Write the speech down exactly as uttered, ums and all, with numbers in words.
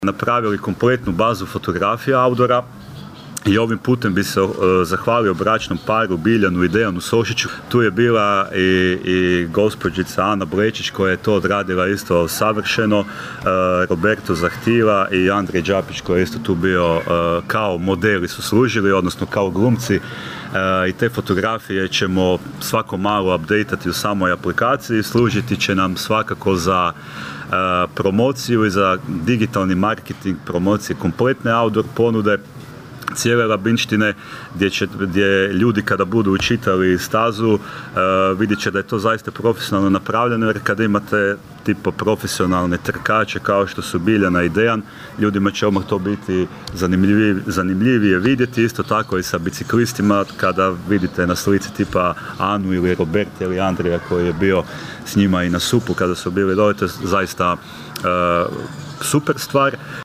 napravili kompletnu bazu fotografija outdoora i ovim putem bi se uh, zahvalio bračnom paru Biljanu i Dejanu Sošiću. Tu je bila i, i gospođica Ana Blečić koja je to odradila isto savršeno, uh, Roberto Zahtila i Andrej Đapić koji je isto tu bio uh, kao modeli su služili, odnosno kao glumci. Uh, i te fotografije ćemo svako malo updateati u samoj aplikaciji, služiti će nam svakako za uh, promociju i za digitalni marketing promocije kompletne outdoor ponude cijele Labinštine, gdje, će, gdje ljudi kada budu učitali stazu uh, vidjet će da je to zaista profesionalno napravljeno, jer kada imate tipa profesionalne trkače kao što su Biljana i Dejan, ljudima će odmah to biti zanimljivije, zanimljivije vidjeti. Isto tako i sa biciklistima, kada vidite na slici tipa Anu ili Roberta ili Andrija koji je bio s njima i na supu kada su bili dole, to je zaista uh, super stvar.